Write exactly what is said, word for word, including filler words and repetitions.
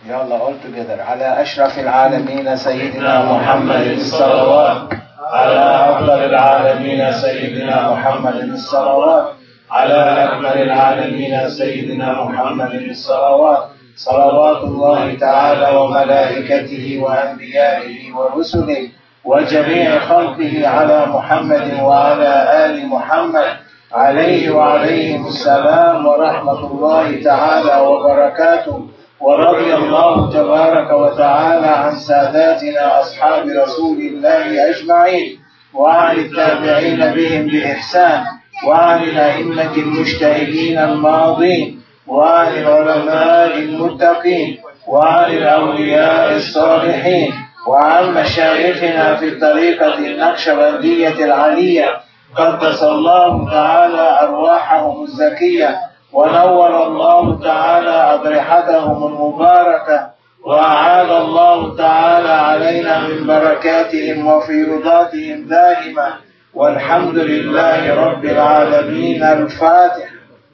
يلا all together. على أشرف العالمين سيدنا محمد الصلوات. على أفضل العالمين سيدنا محمد الصلوات. على أكمل العالمين سيدنا محمد الصلوات. صلوات الله تعالى وملائكته وأنبيائه ورسله وجميع خلقه على محمد وعلى آل محمد عليه وعليهم السلام ورحمة الله تعالى وبركاته. ورضي الله تبارك وتعالى عن ساداتنا أصحاب رسول الله أجمعين، وعن التابعين بهم بإحسان، وعن الأئمة المجتهدين الماضين، وعن العلماء المتقين، وعن الأولياء الصالحين، وعن مشايخنا في الطريقة النقشبندية العلية قدس الله تعالى أرواحهم الزكية، ونور الله تعالى أضرحتهم المباركة، وأعاد الله تعالى علينا من بركاتهم وفيوضاتهم دائما، والحمد لله رب العالمين. الفاتحة.